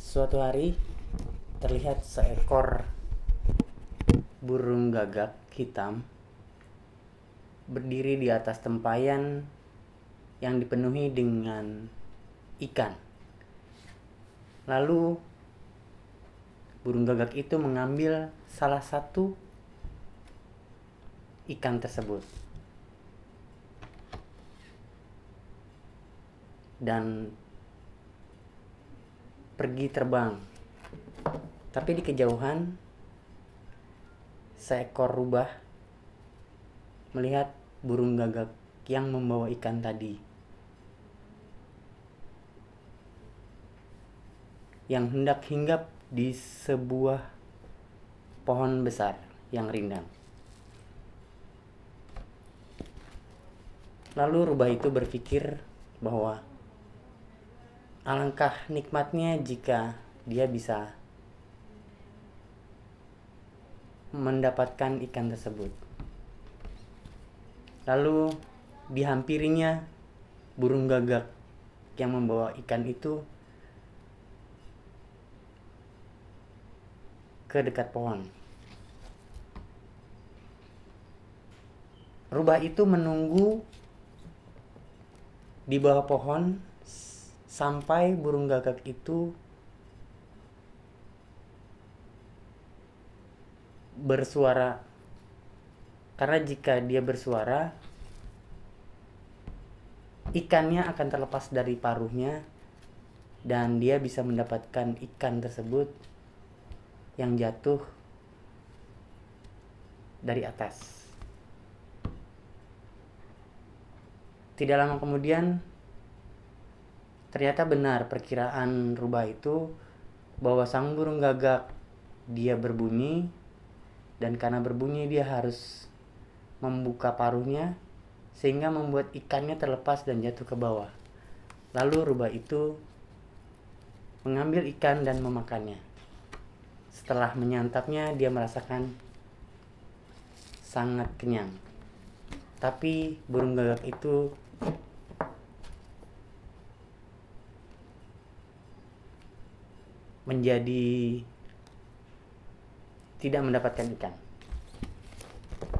Suatu hari terlihat seekor burung gagak hitam berdiri di atas tempayan yang dipenuhi dengan ikan. Lalu burung gagak itu mengambil salah satu ikan tersebut dan pergi terbang. Tapi di kejauhan seekor rubah melihat burung gagak yang membawa ikan tadi, yang hendak hinggap di sebuah pohon besar yang rindang. Lalu rubah itu berpikir bahwa alangkah nikmatnya jika dia bisa mendapatkan ikan tersebut. Lalu dihampirinya burung gagak yang membawa ikan itu ke dekat pohon. Rubah itu menunggu di bawah pohon sampai burung gagak itu bersuara, karena jika dia bersuara ikannya akan terlepas dari paruhnya dan dia bisa mendapatkan ikan tersebut yang jatuh dari atas. Tidak lama kemudian ternyata benar perkiraan rubah itu bahwa sang burung gagak dia berbunyi, dan karena berbunyi dia harus membuka paruhnya sehingga membuat ikannya terlepas dan jatuh ke bawah. Lalu rubah itu mengambil ikan dan memakannya. Setelah menyantapnya dia merasakan sangat kenyang. Tapi burung gagak itu menjadi tidak mendapatkan ikan.